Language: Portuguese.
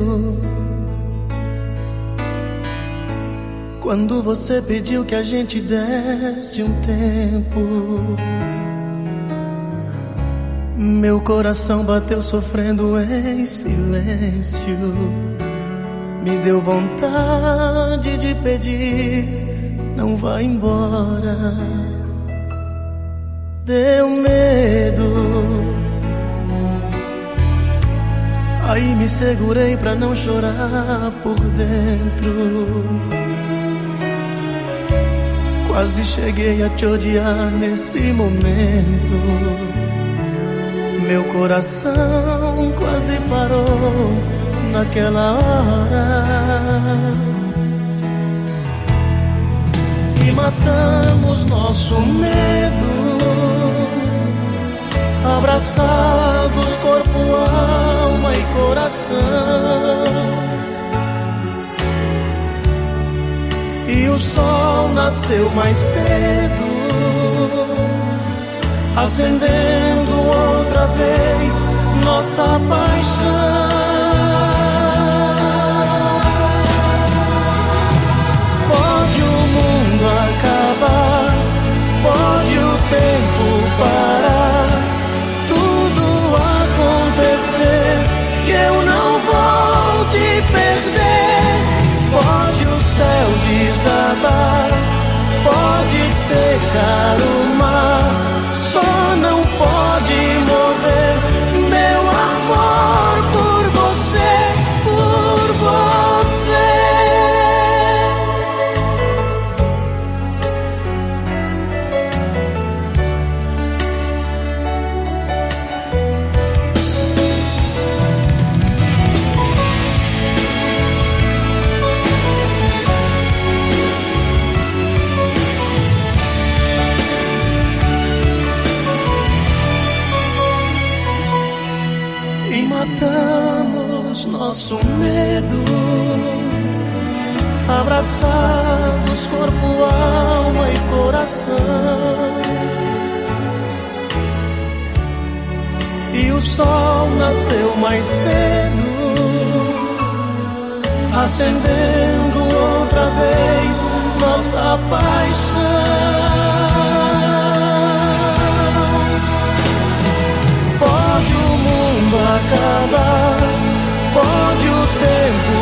medo quando você pediu que a gente desse um tempo. Meu coração bateu sofrendo em silêncio. Me deu vontade de pedir, não vá embora. Deu medo, aí me segurei pra não chorar por dentro. Quase cheguei a te odiar nesse momento. Meu coração quase parou naquela hora. E matamos nosso medo, abraçados corpo, alma e coração. E o sol nasceu mais cedo, acendendo outra vez nossa paixão. Pode o mundo acabar, pode o tempo parar, tudo acontecer, que eu não vou te perder. Pode o céu desabar, pode secar o mar, só não pode morrer meu amor por você, por você. Matamos nosso medo, abraçados corpo, alma e coração. E o sol nasceu mais cedo, acendendo outra vez nossa paixão. Pode o mundo acabar, pode o tempo